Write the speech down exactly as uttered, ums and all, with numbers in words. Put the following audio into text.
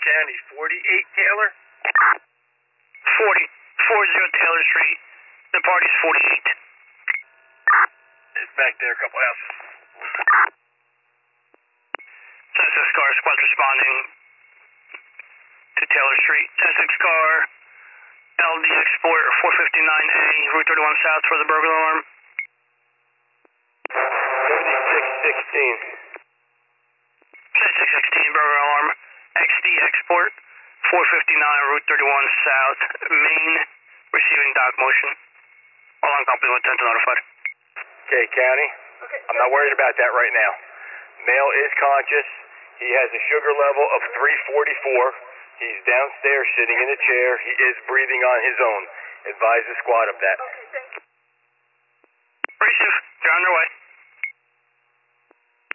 County, forty-eight Taylor? forty, forty Taylor Street. The party's forty-eight. It's back there, a couple houses. ten six car squad responding to Taylor Street. ten six car, L D Export four fifty-nine A, Route thirty-one South for the burglar alarm. seventy-six sixteen. seventy-six sixteen burglar alarm. X D Export four fifty-nine, Route thirty-one South, main receiving dock motion. All unaccompanied with ten to notified. Okay, County. Okay. I'm not worried about that right now. Male is conscious. He has a sugar level of three forty-four. He's downstairs sitting in a chair. He is breathing on his own. Advise the squad of that. Okay, thank you. Receive. You're underway.